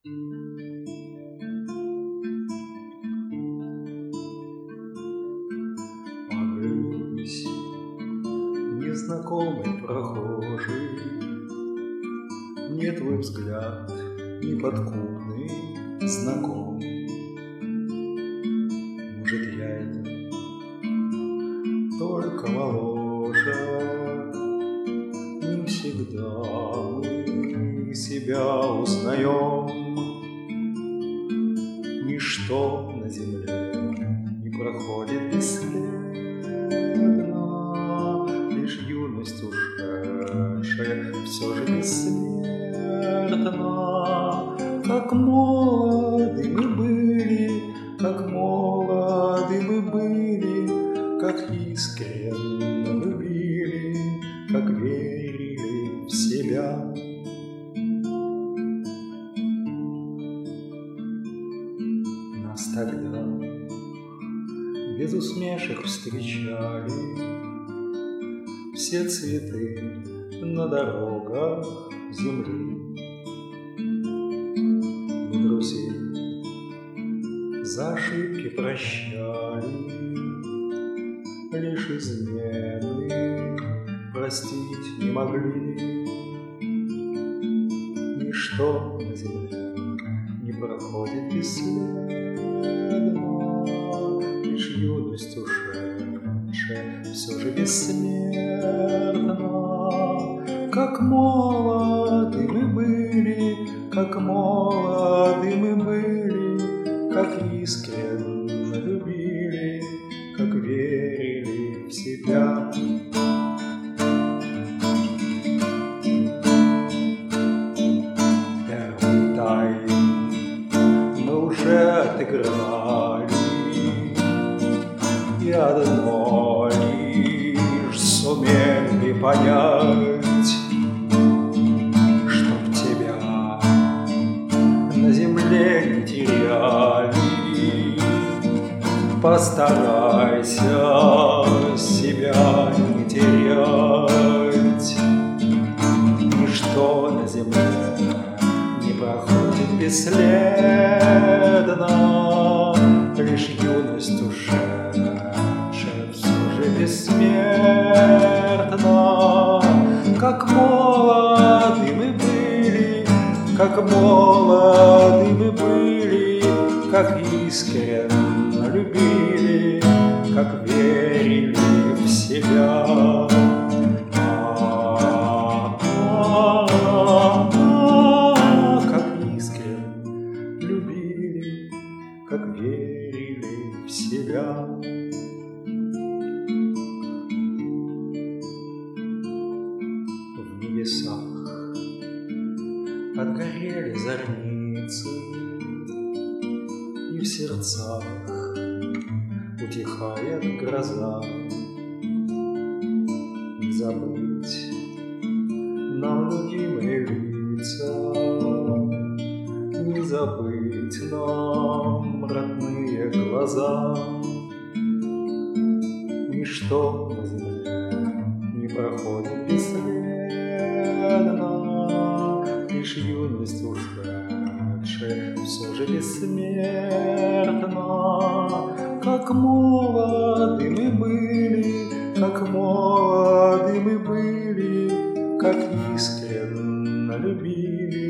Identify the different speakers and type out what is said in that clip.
Speaker 1: Оглянись, незнакомый прохожий, мне твой взгляд неподкупный знаком. Может, я это только моложе, не всегда мы себя узнаем. Ничто на земле не проходит бесследно, лишь юность ушедшая все же бессмертна. Как молоды мы были, как молоды мы были, как искренне любили, как верили в себя. Нас тогда без усмешек встречали все цветы на дорогах земли. Мы друзей за ошибки прощали, лишь измены простить не могли. Ничто на земле не проходит бесследно, лишь юность ушедшая все же бессмертна. Как молоды мы были, как молоды мы были, как искренне любили, как верили в себя. Первый тайм мы уже отыграли, и одно лишь сумели понять, чтоб тебя на земле не теряли. Постарайся себя не терять. Ничто на земле не проходит бесследно, лишь юность ушедшая все же бессмертна. Как молоды мы были, как молоды мы были, как искренне любили, как верили в себя. Как искренне любили, как верили в себя. В небесах отгорели зорницы, и в сердцах утихает гроза. Не забыть нам любимые лица, не забыть нам родные глаза. Ничто на земле не проходит бесследно, лишь юность ушедшая все же бессмертна. Как молоды мы были, как молоды мы были, как искренне любили,